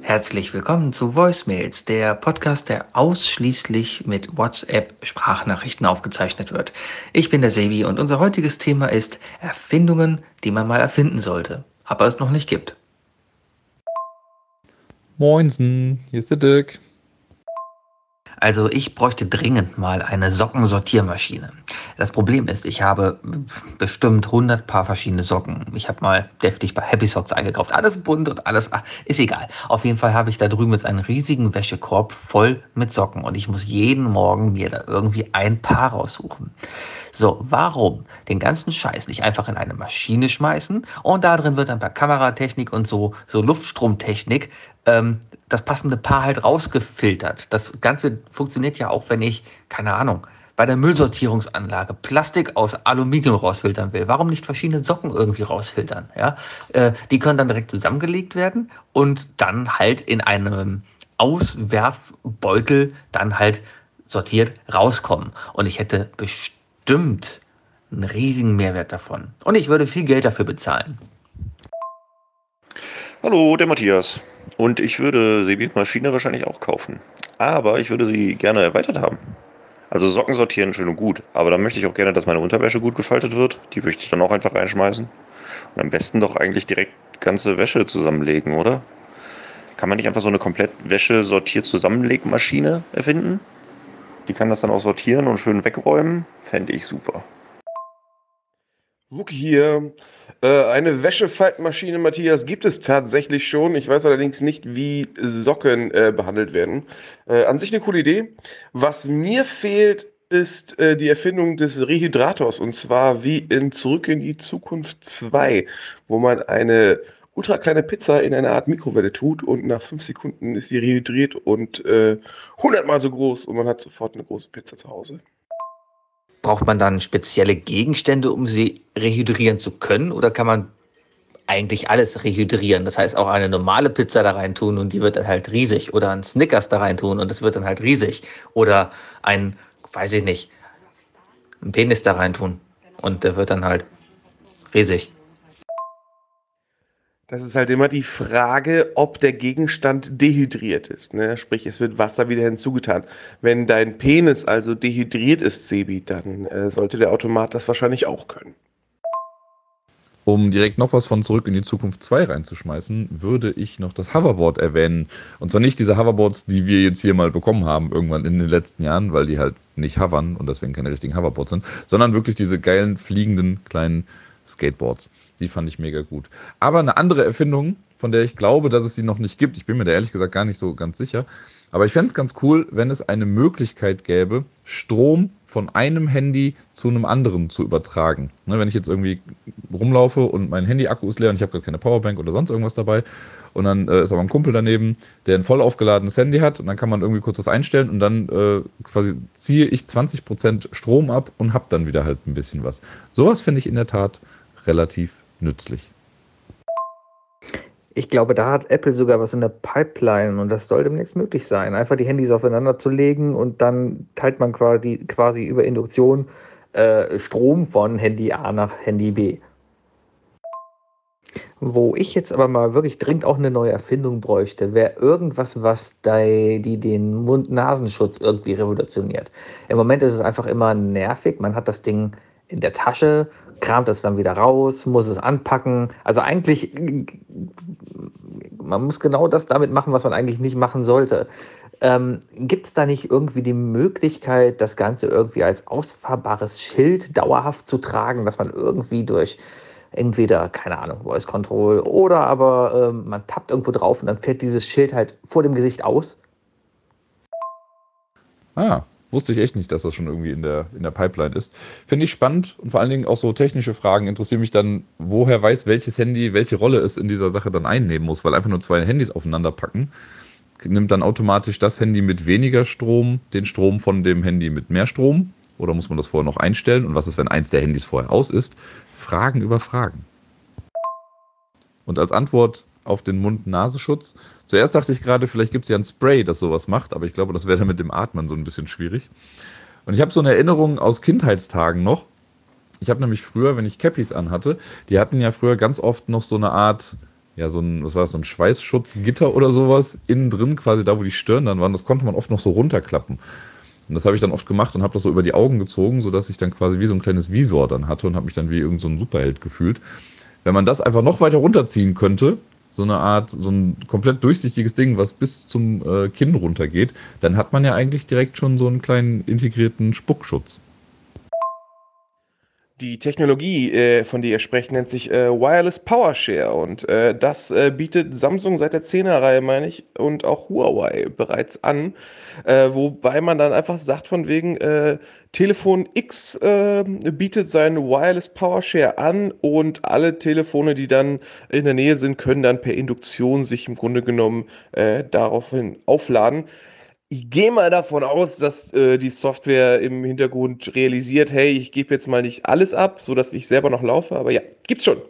Herzlich willkommen zu Voicemails, der Podcast, der ausschließlich mit WhatsApp-Sprachnachrichten aufgezeichnet wird. Ich bin der Sebi und unser heutiges Thema ist Erfindungen, die man mal erfinden sollte, aber es noch nicht gibt. Moinsen, hier ist der Dirk. Also ich bräuchte dringend mal eine Sockensortiermaschine. Das Problem ist, ich habe bestimmt 100 Paar verschiedene Socken. Ich habe mal deftig bei Happy Socks eingekauft. Alles bunt und alles, ist egal. Auf jeden Fall habe ich da drüben jetzt einen riesigen Wäschekorb voll mit Socken. Und ich muss jeden Morgen mir da irgendwie ein Paar raussuchen. So, warum den ganzen Scheiß nicht einfach in eine Maschine schmeißen und da drin wird dann per Kameratechnik und so Luftstromtechnik das passende Paar halt rausgefiltert. Das Ganze funktioniert ja auch, wenn ich, keine Ahnung, bei der Müllsortierungsanlage Plastik aus Aluminium rausfiltern will. Warum nicht verschiedene Socken irgendwie rausfiltern? Ja? Die können dann direkt zusammengelegt werden und dann halt in einem Auswerfbeutel dann halt sortiert rauskommen. Und ich hätte bestimmt einen riesigen Mehrwert davon. Und ich würde viel Geld dafür bezahlen. Hallo, der Matthias. Und ich würde Sebis Maschine wahrscheinlich auch kaufen. Aber ich würde sie gerne erweitert haben. Also Socken sortieren schön und gut. Aber dann möchte ich auch gerne, dass meine Unterwäsche gut gefaltet wird. Die möchte ich dann auch einfach reinschmeißen. Und am besten doch eigentlich direkt ganze Wäsche zusammenlegen, oder? Kann man nicht einfach so eine komplett Wäsche-Sortier-Zusammenlegmaschine erfinden? Die kann das dann auch sortieren und schön wegräumen? Fände ich super. Wookie hier. Eine Wäschefaltmaschine, Matthias, gibt es tatsächlich schon. Ich weiß allerdings nicht, wie Socken behandelt werden. An sich eine coole Idee. Was mir fehlt, ist die Erfindung des Rehydrators. Und zwar wie in Zurück in die Zukunft 2, wo man eine ultra kleine Pizza in eine Art Mikrowelle tut und nach 5 Sekunden ist sie rehydriert und 100-mal so groß und man hat sofort eine große Pizza zu Hause. Braucht man dann spezielle Gegenstände, um sie rehydrieren zu können? Oder kann man eigentlich alles rehydrieren? Das heißt, auch eine normale Pizza da rein tun und die wird dann halt riesig. Oder ein Snickers da rein tun und das wird dann halt riesig. Oder ein, weiß ich nicht, ein Penis da rein tun und der wird dann halt riesig. Das ist halt immer die Frage, ob der Gegenstand dehydriert ist. Ne? Sprich, es wird Wasser wieder hinzugetan. Wenn dein Penis also dehydriert ist, Sebi, dann sollte der Automat das wahrscheinlich auch können. Um direkt noch was von Zurück in die Zukunft 2 reinzuschmeißen, würde ich noch das Hoverboard erwähnen. Und zwar nicht diese Hoverboards, die wir jetzt hier mal bekommen haben, irgendwann in den letzten Jahren, weil die halt nicht hovern und deswegen keine richtigen Hoverboards sind, sondern wirklich diese geilen, fliegenden, kleinen Skateboards. Die fand ich mega gut. Aber eine andere Erfindung, von der ich glaube, dass es sie noch nicht gibt, ich bin mir da ehrlich gesagt gar nicht so ganz sicher, aber ich fände es ganz cool, wenn es eine Möglichkeit gäbe, Strom von einem Handy zu einem anderen zu übertragen. Ne, wenn ich jetzt irgendwie rumlaufe und mein Handy-Akku ist leer und ich habe gar keine Powerbank oder sonst irgendwas dabei und dann ist aber ein Kumpel daneben, der ein voll aufgeladenes Handy hat und dann kann man irgendwie kurz was einstellen und dann quasi ziehe ich 20% Strom ab und habe dann wieder halt ein bisschen was. Sowas finde ich in der Tat relativ nützlich. Ich glaube, da hat Apple sogar was in der Pipeline und das soll demnächst möglich sein. Einfach die Handys aufeinander zu legen und dann teilt man quasi über Induktion Strom von Handy A nach Handy B. Wo ich jetzt aber mal wirklich dringend auch eine neue Erfindung bräuchte, wäre irgendwas, was die den Mund-Nasenschutz irgendwie revolutioniert. Im Moment ist es einfach immer nervig. Man hat das Ding in der Tasche, kramt es dann wieder raus, muss es anpacken. Also eigentlich, man muss genau das damit machen, was man eigentlich nicht machen sollte. Gibt es da nicht irgendwie die Möglichkeit, das Ganze irgendwie als ausfahrbares Schild dauerhaft zu tragen, dass man irgendwie durch entweder, keine Ahnung, Voice Control oder aber man tappt irgendwo drauf und dann fährt dieses Schild halt vor dem Gesicht aus? Wusste ich echt nicht, dass das schon irgendwie in der Pipeline ist. Finde ich spannend und vor allen Dingen auch so technische Fragen interessieren mich dann, woher weiß welches Handy, welche Rolle es in dieser Sache dann einnehmen muss, weil einfach nur 2 Handys aufeinander packen, nimmt dann automatisch das Handy mit weniger Strom den Strom von dem Handy mit mehr Strom? Oder muss man das vorher noch einstellen? Und was ist, wenn eins der Handys vorher aus ist? Fragen über Fragen. Und als Antwort auf den Mund-Nasenschutz. Zuerst dachte ich gerade, vielleicht gibt es ja ein Spray, das sowas macht, aber ich glaube, das wäre dann mit dem Atmen so ein bisschen schwierig. Und ich habe so eine Erinnerung aus Kindheitstagen noch. Ich habe nämlich früher, wenn ich Cappies anhatte, die hatten ja früher ganz oft noch so eine Art, was war das, so ein Schweißschutzgitter oder sowas, innen drin quasi da, wo die Stirn dann waren, das konnte man oft noch so runterklappen. Und das habe ich dann oft gemacht und habe das so über die Augen gezogen, sodass ich dann quasi wie so ein kleines Visor dann hatte und habe mich dann wie irgend so ein Superheld gefühlt. Wenn man das einfach noch weiter runterziehen könnte, so eine Art, so ein komplett durchsichtiges Ding, was bis zum Kinn runtergeht, dann hat man ja eigentlich direkt schon so einen kleinen integrierten Spuckschutz. Die Technologie, von der ihr sprecht, nennt sich Wireless Power Share und das bietet Samsung seit der 10er-Reihe, meine ich, und auch Huawei bereits an, wobei man dann einfach sagt von wegen, Telefon X bietet seinen Wireless Power Share an und alle Telefone, die dann in der Nähe sind, können dann per Induktion sich im Grunde genommen daraufhin aufladen. Ich gehe mal davon aus, dass die Software im Hintergrund realisiert, hey, ich gebe jetzt mal nicht alles ab, sodass ich selber noch laufe, aber ja, gibt's schon.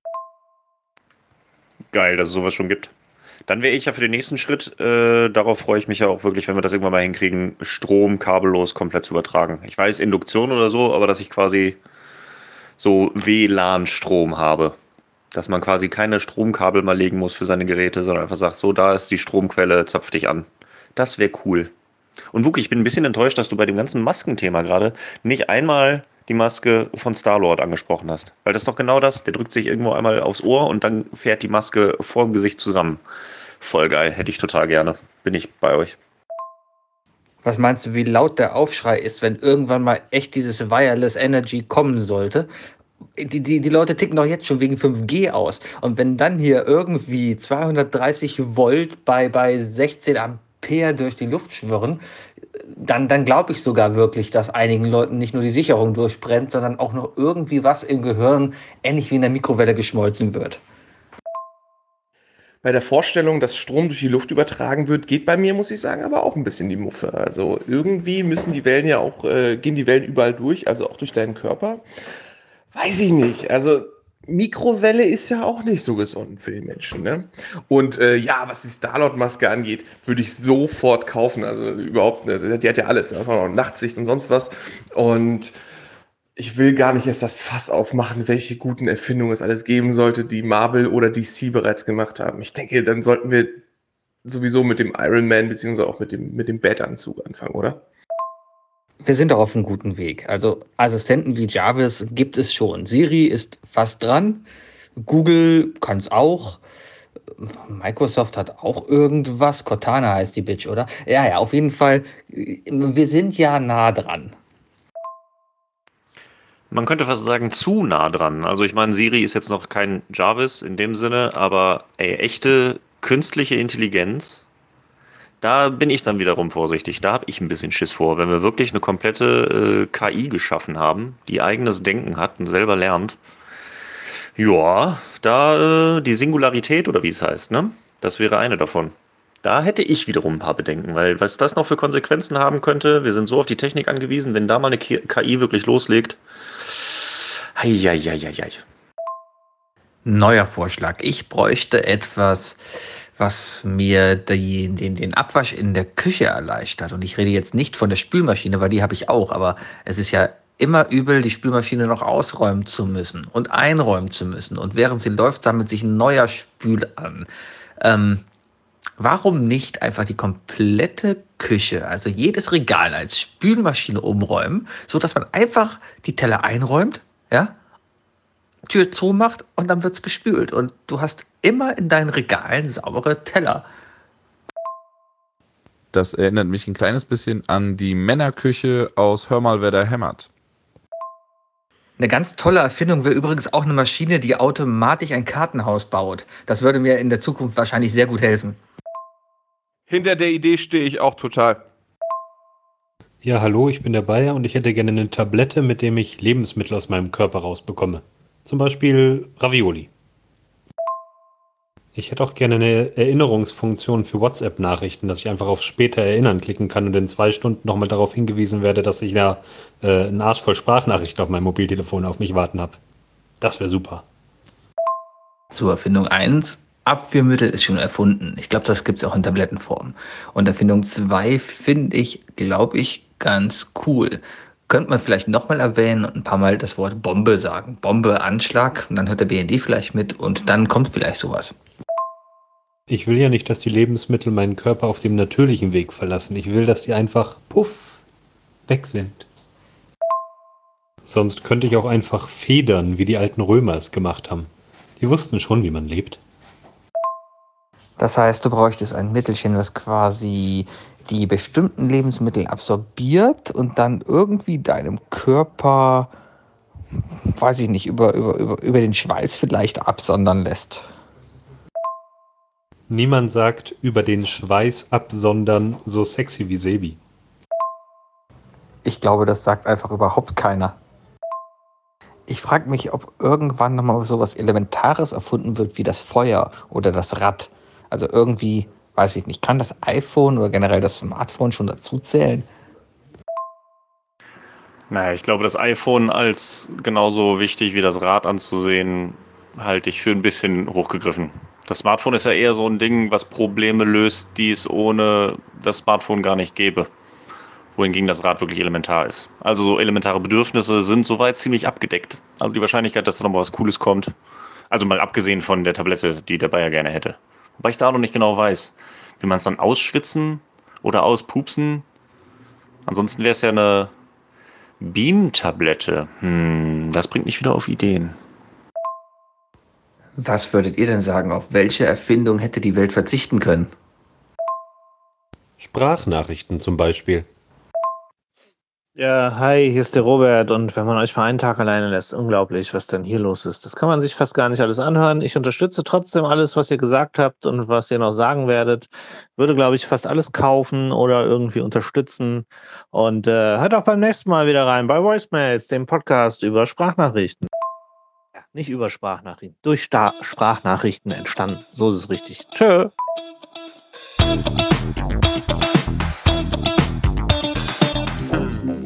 Geil, dass es sowas schon gibt. Dann wäre ich ja für den nächsten Schritt, darauf freue ich mich ja auch wirklich, wenn wir das irgendwann mal hinkriegen, Strom kabellos komplett zu übertragen. Ich weiß, Induktion oder so, aber dass ich quasi so WLAN-Strom habe. Dass man quasi keine Stromkabel mal legen muss für seine Geräte, sondern einfach sagt, so, da ist die Stromquelle, zapf dich an. Das wäre cool. Und Wookie, ich bin ein bisschen enttäuscht, dass du bei dem ganzen Maskenthema gerade nicht einmal die Maske von Star-Lord angesprochen hast. Weil das ist doch genau das. Der drückt sich irgendwo einmal aufs Ohr und dann fährt die Maske vor dem Gesicht zusammen. Voll geil, hätte ich total gerne. Bin ich bei euch. Was meinst du, wie laut der Aufschrei ist, wenn irgendwann mal echt dieses Wireless Energy kommen sollte? Die Leute ticken doch jetzt schon wegen 5G aus. Und wenn dann hier irgendwie 230 Volt bei 16 Ampere durch die Luft schwirren, dann glaube ich sogar wirklich, dass einigen Leuten nicht nur die Sicherung durchbrennt, sondern auch noch irgendwie was im Gehirn ähnlich wie in der Mikrowelle geschmolzen wird. Bei der Vorstellung, dass Strom durch die Luft übertragen wird, geht bei mir, muss ich sagen, aber auch ein bisschen die Muffe. Also irgendwie müssen die Wellen ja auch, gehen die Wellen überall durch, also auch durch deinen Körper. Weiß ich nicht. Also Mikrowelle ist ja auch nicht so gesund für die Menschen, ne? Und ja, was die Star-Lord-Maske angeht, würde ich sofort kaufen. Also überhaupt, also, die hat ja alles. Da ist auch noch Nachtsicht und sonst was. Und ich will gar nicht erst das Fass aufmachen, welche guten Erfindungen es alles geben sollte, die Marvel oder DC bereits gemacht haben. Ich denke, dann sollten wir sowieso mit dem Iron Man beziehungsweise auch mit dem Bat-Anzug anfangen, oder? Wir sind doch auf einem guten Weg. Also Assistenten wie Jarvis gibt es schon. Siri ist fast dran. Google kann es auch. Microsoft hat auch irgendwas. Cortana heißt die Bitch, oder? Ja, auf jeden Fall. Wir sind ja nah dran. Man könnte fast sagen, zu nah dran. Also ich meine, Siri ist jetzt noch kein Jarvis in dem Sinne, aber echte künstliche Intelligenz, da bin ich dann wiederum vorsichtig. Da habe ich ein bisschen Schiss vor, wenn wir wirklich eine komplette KI geschaffen haben, die eigenes Denken hat und selber lernt. Ja, da die Singularität oder wie es heißt, ne? Das wäre eine davon. Da hätte ich wiederum ein paar Bedenken, weil was das noch für Konsequenzen haben könnte, wir sind so auf die Technik angewiesen, wenn da mal eine KI wirklich loslegt. Heieieiei. Neuer Vorschlag. Ich bräuchte etwas, was mir den Abwasch in der Küche erleichtert. Und ich rede jetzt nicht von der Spülmaschine, weil die habe ich auch. Aber es ist ja immer übel, die Spülmaschine noch ausräumen zu müssen und einräumen zu müssen. Und während sie läuft, sammelt sich ein neuer Spül an. Warum nicht einfach die komplette Küche, also jedes Regal als Spülmaschine umräumen, sodass man einfach die Teller einräumt, ja, Tür zumacht und dann wird's gespült. Und du hast immer in deinen Regalen saubere Teller. Das erinnert mich ein kleines bisschen an die Männerküche aus Hör mal, wer da hämmert. Eine ganz tolle Erfindung wäre übrigens auch eine Maschine, die automatisch ein Kartenhaus baut. Das würde mir in der Zukunft wahrscheinlich sehr gut helfen. Hinter der Idee stehe ich auch total. Ja, hallo, ich bin der Bayer und ich hätte gerne eine Tablette, mit dem ich Lebensmittel aus meinem Körper rausbekomme. Zum Beispiel Ravioli. Ich hätte auch gerne eine Erinnerungsfunktion für WhatsApp-Nachrichten, dass ich einfach auf später erinnern klicken kann und in 2 Stunden nochmal darauf hingewiesen werde, dass ich ja einen Arsch voll Sprachnachrichten auf meinem Mobiltelefon auf mich warten habe. Das wäre super. Zur Erfindung 1. Abführmittel ist schon erfunden. Ich glaube, das gibt es auch in Tablettenform. Und Erfindung 2 finde ich, glaube ich, ganz cool. Könnte man vielleicht nochmal erwähnen und ein paar Mal das Wort Bombe sagen. Bombe, Anschlag, und dann hört der BND vielleicht mit und dann kommt vielleicht sowas. Ich will ja nicht, dass die Lebensmittel meinen Körper auf dem natürlichen Weg verlassen. Ich will, dass die einfach, puff, weg sind. Sonst könnte ich auch einfach federn, wie die alten Römer es gemacht haben. Die wussten schon, wie man lebt. Das heißt, du bräuchtest ein Mittelchen, was quasi die bestimmten Lebensmittel absorbiert und dann irgendwie deinem Körper, weiß ich nicht, über den Schweiß vielleicht absondern lässt. Niemand sagt über den Schweiß absondern so sexy wie Sebi. Ich glaube, das sagt einfach überhaupt keiner. Ich frage mich, ob irgendwann nochmal so was Elementares erfunden wird wie das Feuer oder das Rad. Also irgendwie, weiß ich nicht, kann das iPhone oder generell das Smartphone schon dazu zählen? Naja, ich glaube, das iPhone als genauso wichtig wie das Rad anzusehen, halte ich für ein bisschen hochgegriffen. Das Smartphone ist ja eher so ein Ding, was Probleme löst, die es ohne das Smartphone gar nicht gäbe. Wohingegen das Rad wirklich elementar ist. Also so elementare Bedürfnisse sind soweit ziemlich abgedeckt. Also die Wahrscheinlichkeit, dass da noch mal was Cooles kommt. Also mal abgesehen von der Tablette, die der Bayer gerne hätte. Wobei ich da noch nicht genau weiß. Will man es dann ausschwitzen oder auspupsen? Ansonsten wäre es ja eine Beam-Tablette. Das bringt mich wieder auf Ideen. Was würdet ihr denn sagen, auf welche Erfindung hätte die Welt verzichten können? Sprachnachrichten zum Beispiel. Ja, hi, hier ist der Robert und wenn man euch mal einen Tag alleine lässt, unglaublich, was denn hier los ist. Das kann man sich fast gar nicht alles anhören. Ich unterstütze trotzdem alles, was ihr gesagt habt und was ihr noch sagen werdet. Würde, glaube ich, fast alles kaufen oder irgendwie unterstützen. Und hört auch beim nächsten Mal wieder rein bei Voicemails, dem Podcast über Sprachnachrichten. Ja, nicht über Sprachnachrichten, durch Sprachnachrichten entstanden. So ist es richtig. Tschö. Voicemail.